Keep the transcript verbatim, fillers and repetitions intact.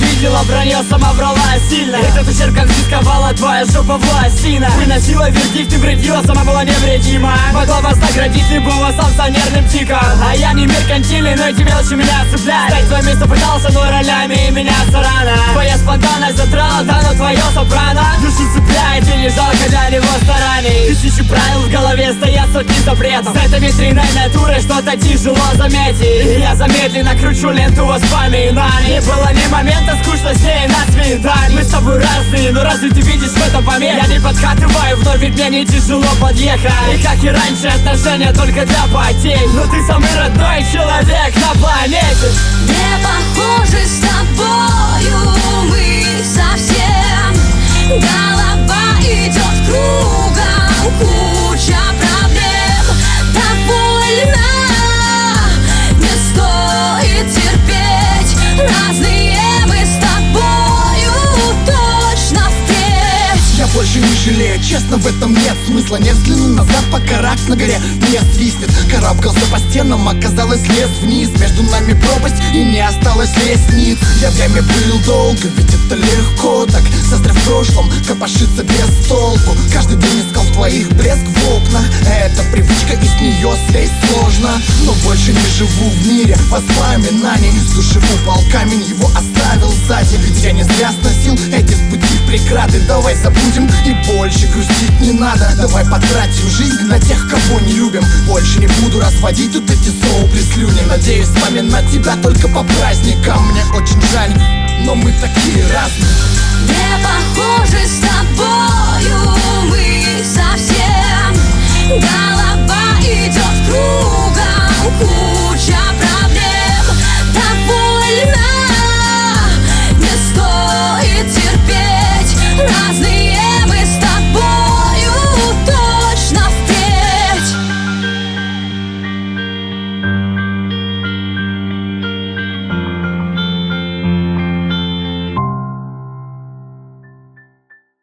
видела вранье, сама врала сильно. Этот ущерб конфисковала твоя жопа властина. Выносила вердикт, ты вредила, сама была невредима. Могла вас наградить любого санкционерным тиком. А я не меркантильный, но эти мелочи меня цепляют. Стать твое место пытался, но ролями и меняться рано. Твоя спонтанность задрала, да, но твое сопрано душу цепляет и не жалко для него стараний. Тысячи правил в голове, стоят сотни запретов. С этой ветреной натурой что-то тяжело заметить. И я замедленно кручу ленту воспоминаний. Не было ни момента скучно с ней на свидании. Мы с тобой разные, но разве ты видишь в этом помех? Я не подкатываю вновь, ведь мне не тяжело подъехать. И как и раньше, отношения только для потерь. Но ты самый родной человек на планете. Не похожи с тобою мы совсем. Голова идет кругом, куча проблем. Довольно, не стоит терпеть. Разные мы с тобою точно впредь. Я больше не жалею, честно, в этом нет смысла. Не взгляну назад, пока рак на горе не свистнет. Карабкался по стенам, оказалось лез вниз. Между нами пропасть и не осталось лестниц. Я в яме был долго, ведь это легко так. Застряв в прошлом, копошиться без толку. Каждый день искал в твоих блеск в окна. Это привычка, и с нее слезть сложно. Но больше не живу в мире воспоминаний. С души упал камень, его оставил сзади. Ведь я не зря сносил эти с пути преграды. Давай забудем и больше грустить не надо. Давай потратим жизнь на тех, кого не любим. Больше не буду разводить тут эти сопли слюни. Надеюсь вспоминать тебя только по праздникам. Мне очень жаль, но мы такие разные. Не похожи